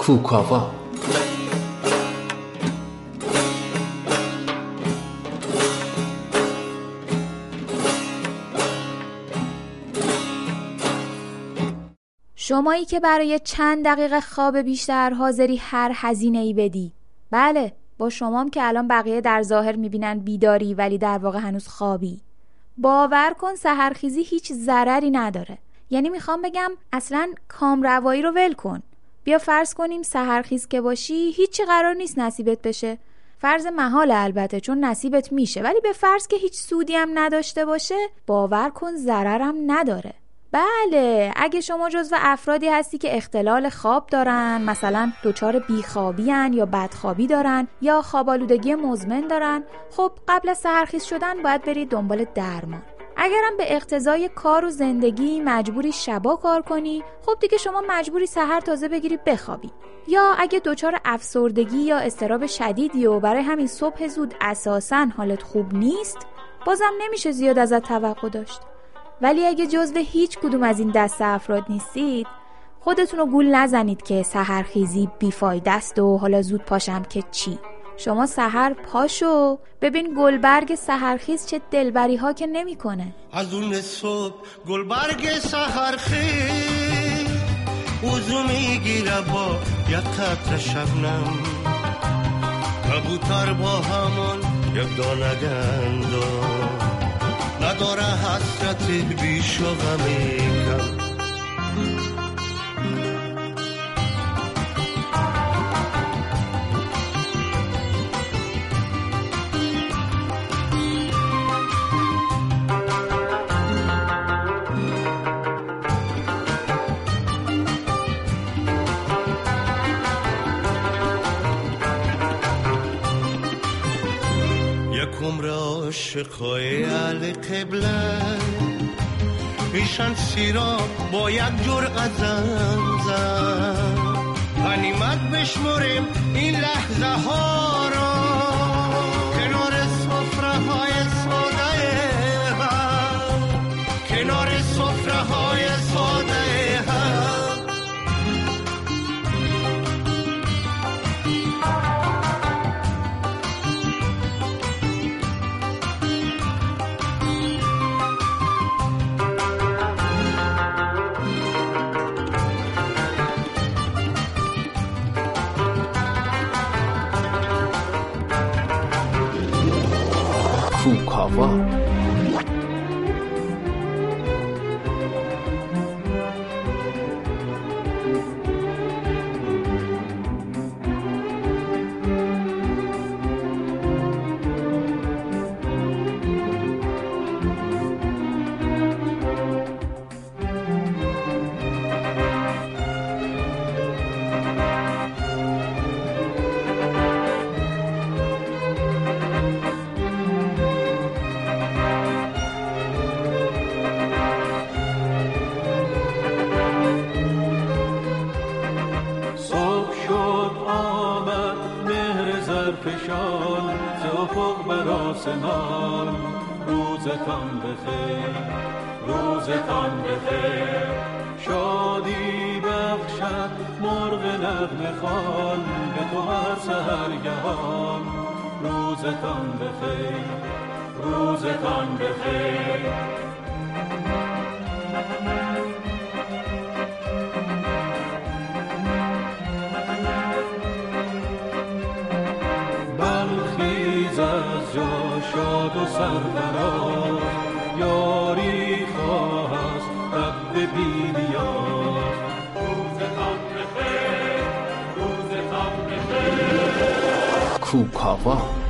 کوکاوا. شمایی که برای چند دقیقه خواب بیشتر حاضری هر هزینه‌ای بدی. بله، با شمام که الان بقیه در ظاهر میبینن بیداری ولی در واقع هنوز خوابی. باور کن سحرخیزی هیچ ضرری نداره. یعنی میخوام بگم اصلاً کامروایی رو ول کن. بیا فرض کنیم سحرخیز که باشی هیچی قرار نیست نصیبت بشه. فرض محال البته، چون نصیبت میشه، ولی به فرض که هیچ سودی هم نداشته باشه، باور کن ضررم نداره. بله، اگه شما جزو افرادی هستی که اختلال خواب دارن، مثلا دچار بیخوابی ان یا بدخوابی دارن یا خواب‌آلودگی مزمن دارن، خب قبل از سحرخیز شدن باید برید دنبال درمان. اگرم به اقتضای کار و زندگی مجبوری شبا کار کنی، خب دیگه شما مجبوری سحر تازه بگیری بخوابی. یا اگه دچار افسردگی یا اضطراب شدیدی و برای همین صبح زود اساساً حالت خوب نیست، بازم نمیشه زیاد ازت توقع داشت. ولی اگه جزو هیچ کدوم از این دسته افراد نیستید، خودتونو گول نزنید که سحرخیزی بیفایده است و حالا زود پاشم که چی. شما سحر پاشو ببین گلبرگ سحرخیز چه دلبری ها که نمی کنه. از اون صبح گلبرگ سحرخیز وضو میگیره با یک قطره شبنم، کبوتر با همون یک دانه گندم، نداره حسرت بیش و غمی کم. عمر عاشقای اهل قبله میشن سیراب با یک جرعه زمزم، غنیمت بشمریم این لحظه ها را کنار سفره های ساده هم، کنار سفره های ساده هم. کوکاوا. فشان ز افق بر آسمان، روزتان بخیر، روزتان بخیر. شادی بخشد مرغ نغمه خوان به تو هر سحرگهان، روزتان بخیر، روزتان بخیر. شاد و سرفراز یاری خواست رب بی‌نیاز، روزتان بخیر، روزتان بخیر. کوکاوا.